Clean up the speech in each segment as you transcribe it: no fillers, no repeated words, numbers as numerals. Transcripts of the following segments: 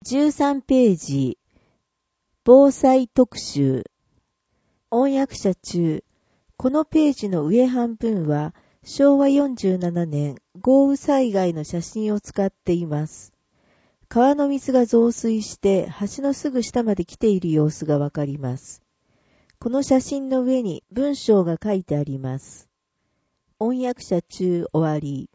13ページ、防災特集。翻訳者中、このページの上半分は、昭和47年豪雨災害の写真を使っています。川の水が増水して橋のすぐ下まで来ている様子がわかります。この写真の上に文章が書いてあります。翻訳者中終わり。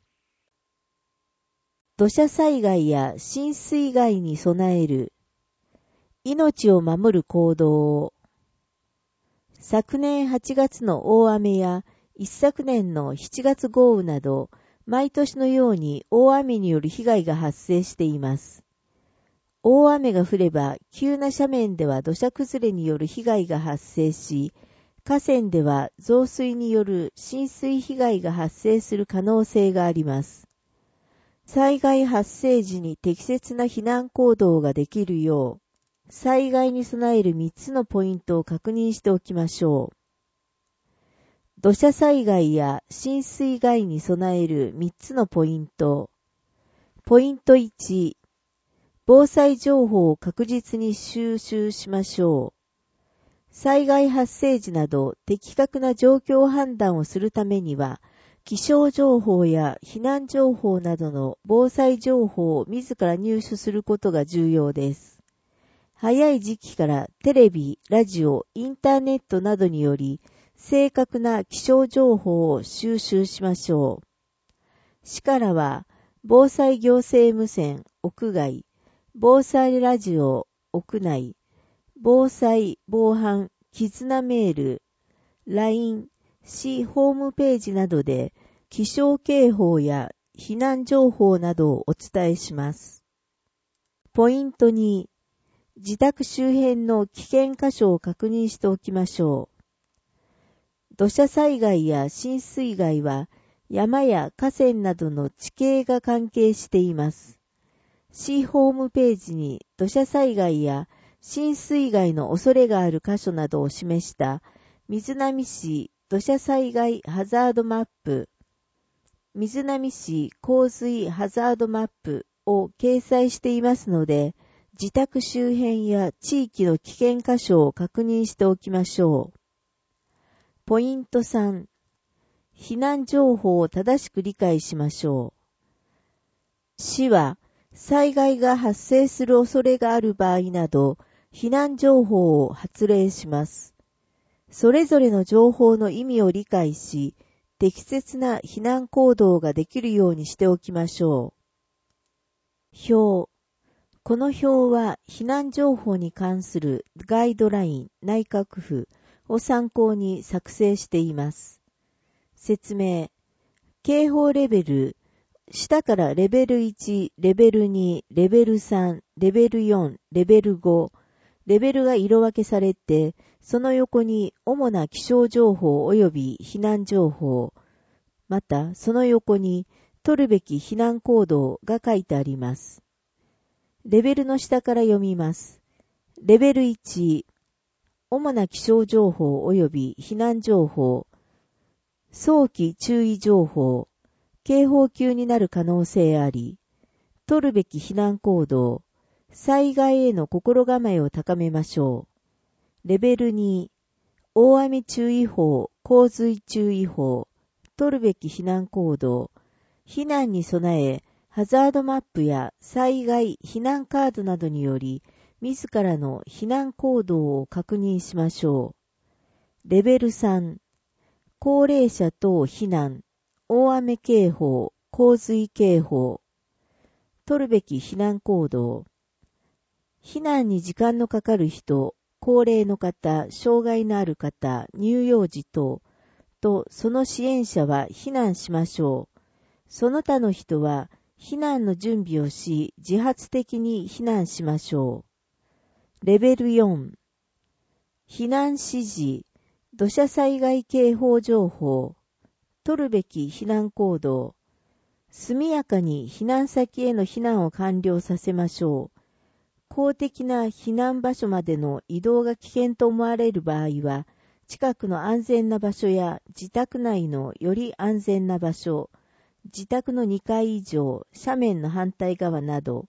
土砂災害や浸水害に備える。命を守る行動を。昨年8月の大雨や一昨年の7月豪雨など、毎年のように大雨による被害が発生しています。大雨が降れば、急な斜面では土砂崩れによる被害が発生し、河川では増水による浸水被害が発生する可能性があります。災害発生時に適切な避難行動ができるよう、災害に備える3つのポイントを確認しておきましょう。土砂災害や浸水害に備える3つのポイント。ポイント1、防災情報を確実に収集しましょう。災害発生時など的確な状況判断をするためには、気象情報や避難情報などの防災情報を自ら入手することが重要です。早い時期からテレビ、ラジオ、インターネットなどにより正確な気象情報を収集しましょう。市からは防災行政無線、屋外、防災ラジオ、屋内、防災、防犯、絆メール、LINE、市ホームページなどで気象警報や避難情報などをお伝えします。ポイント2、自宅周辺の危険箇所を確認しておきましょう。土砂災害や浸水害は山や河川などの地形が関係しています。市ホームページに土砂災害や浸水害の恐れがある箇所などを示した瑞浪市土砂災害ハザードマップ、瑞浪市洪水ハザードマップを掲載していますので、自宅周辺や地域の危険箇所を確認しておきましょう。ポイント3、避難情報を正しく理解しましょう。市は災害が発生する恐れがある場合など、避難情報を発令します。それぞれの情報の意味を理解し、適切な避難行動ができるようにしておきましょう。表。この表は避難情報に関するガイドライン、内閣府を参考に作成しています。説明。警報レベル、下からレベル1、レベル2、レベル3、レベル4、レベル5、レベルが色分けされて、その横に主な気象情報及び避難情報、またその横に取るべき避難行動が書いてあります。レベルの下から読みます。レベル1、主な気象情報及び避難情報、早期注意情報、警報級になる可能性あり、取るべき避難行動、災害への心構えを高めましょう。レベル2、大雨注意報、洪水注意報、取るべき避難行動、避難に備え、ハザードマップや災害避難カードなどにより、自らの避難行動を確認しましょう。レベル3、高齢者等避難、大雨警報、洪水警報、取るべき避難行動、避難に時間のかかる人、高齢の方、障害のある方、乳幼児等とその支援者は避難しましょう。その他の人は避難の準備をし、自発的に避難しましょう。レベル4、避難指示、土砂災害警報情報、取るべき避難行動、速やかに避難先への避難を完了させましょう。公的な避難場所までの移動が危険と思われる場合は、近くの安全な場所や自宅内のより安全な場所、自宅の2階以上、斜面の反対側など、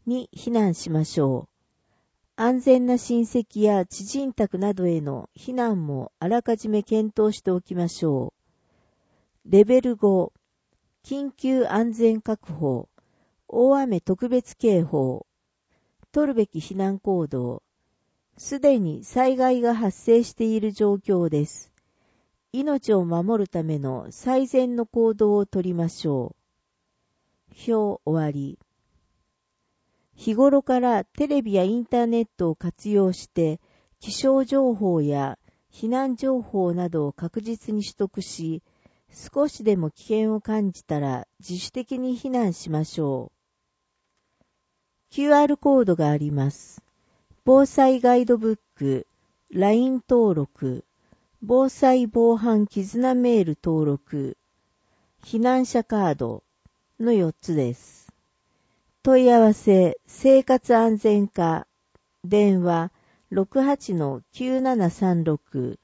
に避難しましょう。安全な親戚や知人宅などへの避難もあらかじめ検討しておきましょう。レベル5、緊急安全確保、大雨特別警報、取るべき避難行動、すでに災害が発生している状況です。命を守るための最善の行動をとりましょう。表終わり。日頃からテレビやインターネットを活用して気象情報や避難情報などを確実に取得し、少しでも危険を感じたら自主的に避難しましょう。QR コードがあります。防災ガイドブック、LINE 登録、防災防犯絆メール登録、避難者カードの4つです。問い合わせ、生活安全課、電話 68-9736